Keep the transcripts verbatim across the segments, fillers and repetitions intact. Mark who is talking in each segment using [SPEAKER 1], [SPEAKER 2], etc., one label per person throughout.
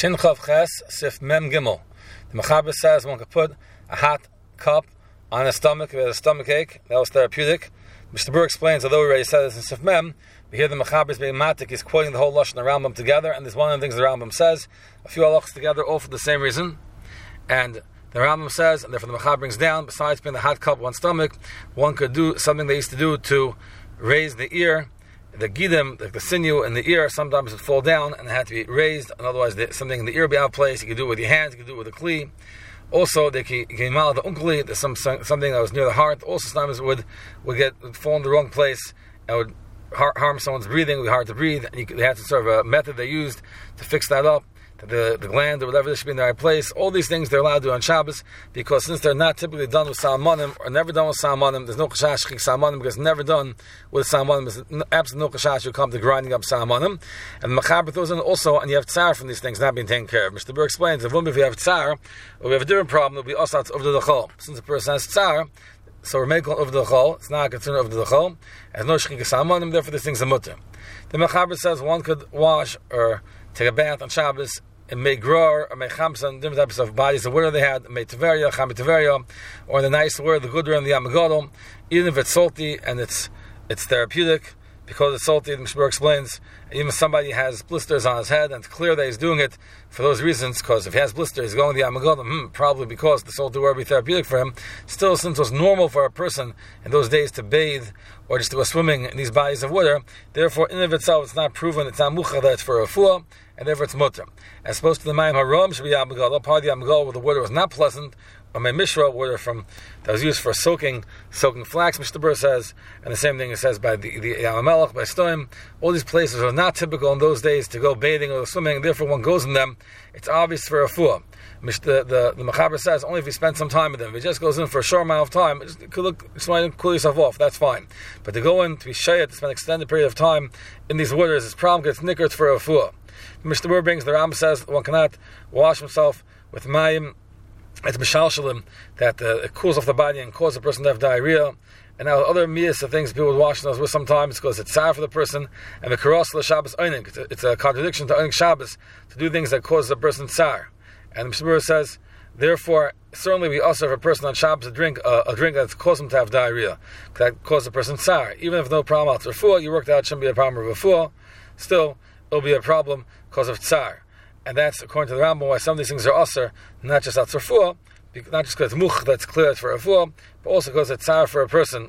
[SPEAKER 1] Shin Chav Ches Sif Mem Gimel. The Mechaber says one could put a hot cup on a stomach if it has a stomach ache. That was therapeutic. Mister Burr explains, although we already said this in Sif Mem, we hear the Mechaber is being matik. He's quoting the whole Lashon of the Rambam together, and this is one of the things the Rambam says. A few halachas together, all for the same reason. And the Rambam says, and therefore the Mechaber brings down, besides being the hot cup on stomach, one could do something they used to do to raise the ear, the gidim, the, the sinew in the ear. Sometimes it would fall down and it had to be raised, and otherwise the, something in the ear would be out of place. You could do it with your hands, you could do it with a kli. Also, they came out of the unkli, there's some, something that was near the heart. Also, sometimes it would, would get would fall in the wrong place and would har- harm someone's breathing. It would be hard to breathe, and you could, they had to sort of a method they used to fix that up. The, the gland or whatever, this should be in the right place. All these things they're allowed to do on Shabbos, because since they're not typically done with salmonim, or never done with salmonim, there's no chashash chik salmonim, because it's never done with salmonim. There's absolutely no chashash you come to grinding up salmonim. And the Mechaber throws in also, and you have tsar from these things not being taken care of. Mister Burr explains, if we have tsar, or we have a different problem, it'll be osat over the chol. Since the person has tsar, so we're making over the chol, it's not a concern over the chol, there's no shchik salmonim, therefore this thing's a mutter. The Mechaber says one could wash or take a bath on Shabbos in Mei Gror or Mei Chamsan, different types of bodies of water they had, Mei Tiveria, Chami Tiveria, or the nice water, the good water and the Yamagodol, even if it's salty and it's it's therapeutic, because it's salty, the Mishmur explains, even if somebody has blisters on his head, and it's clear that he's doing it for those reasons, because if he has blisters, he's going to the Yamagodol, hmm, probably because the salty water will be therapeutic for him. Still, since it was normal for a person in those days to bathe or just to go swimming in these bodies of water, therefore, in and of itself, it's not proven, it's not mucha that it's for a refuah, and therefore it's mutter. As opposed to the Mayim Haram should be Yamagodol, part of the Yamagodol where the water was not pleasant, or my Mishra water from that was used for soaking soaking flax, Mister Burr says, and the same thing it says by the, the Yamamelech, by Stoim. All these places are not typical in those days to go bathing or swimming, and therefore one goes in them, it's obvious for a fuah. The, the, the Mechaber says only if you spend some time with them. If he just goes in for a short amount of time, it could look, just want to cool yourself off, that's fine. But to go in, to be shayat, to spend an extended period of time in these waters, this problem gets nickered for a fuah. Mister Burr brings, the Ram says one cannot wash himself with mayim, it's mishalshalim, that uh, it cools off the body and causes a person to have diarrhea. And now other miyas of things people would wash themselves with sometimes because it's sour for the person, and the karos the Shabbos einig. It's, it's a contradiction to einig Shabbos to do things that cause a person sour. And Mister Burr says, therefore, certainly we also have a person on Shabbos to drink uh, a drink that causes him to have diarrhea, that causes a person sour. Even if no problem out refuah, you worked out it shouldn't be a problem of refuah, still it'll be a problem because of tsar. And that's according to the Rambam why some of these things are usher, not just at refuah, not just because it's much that's clear it's for refuah, but also because it's tsar for a person,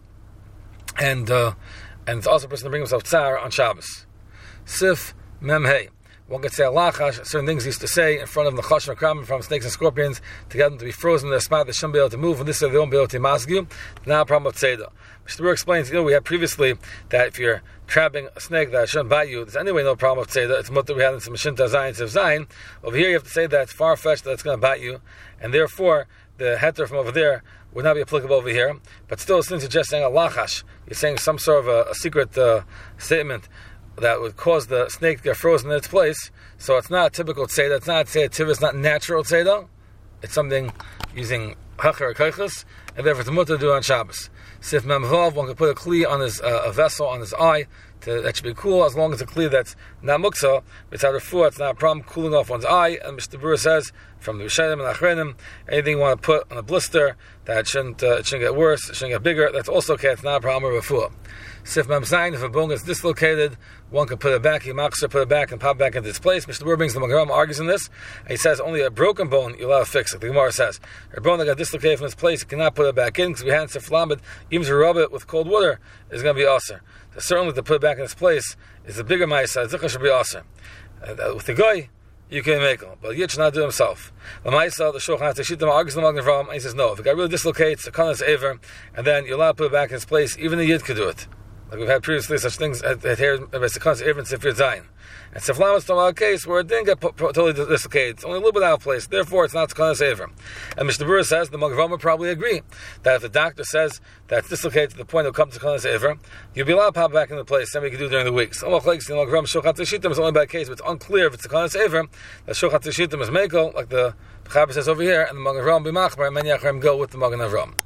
[SPEAKER 1] and uh, and it's also a person to bring himself tsar on Shabbos. Sif Mem Hey. One could say alachash, certain things he used to say in front of the chash and kram, from snakes and scorpions, to get them to be frozen in their spot, they shouldn't be able to move, and this way they won't be able to masgu. Now a problem of tzeda. Mister Burr explains, you know, we had previously that if you're trapping a snake that shouldn't bite you, there's anyway no problem of tzeda. It's mutter we had in some Mashinta Zayin, Sif Zayin. Over here you have to say that it's far-fetched that it's going to bite you, and therefore the heter from over there would not be applicable over here. But still, since you're just saying alachash, you're saying some sort of a, a secret uh, statement that would cause the snake to get frozen in its place. So it's not a typical tzeda. It's not tzeda tiv. It's not natural tzeda. It's something using hacher or kaichus, and therefore it's mutter to do on Shabbos. Sif memvav, one could put a kli on his uh, a vessel on his eye. To, that should be cool as long as a kli that's not muksa. It's out of refuah. It's not a problem cooling off one's eye. And Mister Burr says from the Rishonim and Achrenim, anything you want to put on a blister that shouldn't uh, it shouldn't get worse, it shouldn't get bigger. That's also okay. It's not a problem of refuah. Sif Mem Zayin, if a bone is dislocated, one can put it back, he makser, put it back and pop it back into its place. Mister Burr brings the Mageram, argues in this, and he says only a broken bone you're allowed to fix it. The Gemara says a bone that got dislocated from its place, you cannot put it back in because we hadn't siflambed, even to rub it with cold water is going to be aser. So certainly to put it back in its place is a bigger ma'isa. Zikha should be aser. Uh, with the guy, you can make him, but Yid should not do himself. The ma'isa, the Shulchan Aruch argues the Magen and he says no. If the guy really dislocates, the kanas aver, and then you're allowed to put it back in its place, even the Yid could do it. Like we've had previously such things at here by Sekon's even Sifir Zayin. And Siflam is talking about a case where it didn't get totally dislocated. It's only a little bit out of place. Therefore, it's not Sekon's Aver. And Mister Burr says the Magen would probably agree that if the doctor says that it's dislocated to the point it'll come to Sekon's Aver, you'll be allowed to pop back into place. Same we can do during the week. Some of the Magen Shulchan Aruch is only by case, but it's unclear if it's Sekon's Aver that Shulchan Aruch is Meiko, like the Chaber says over here, and the Magen Avram B'machbar, and many Achrim go with the Magen Avram.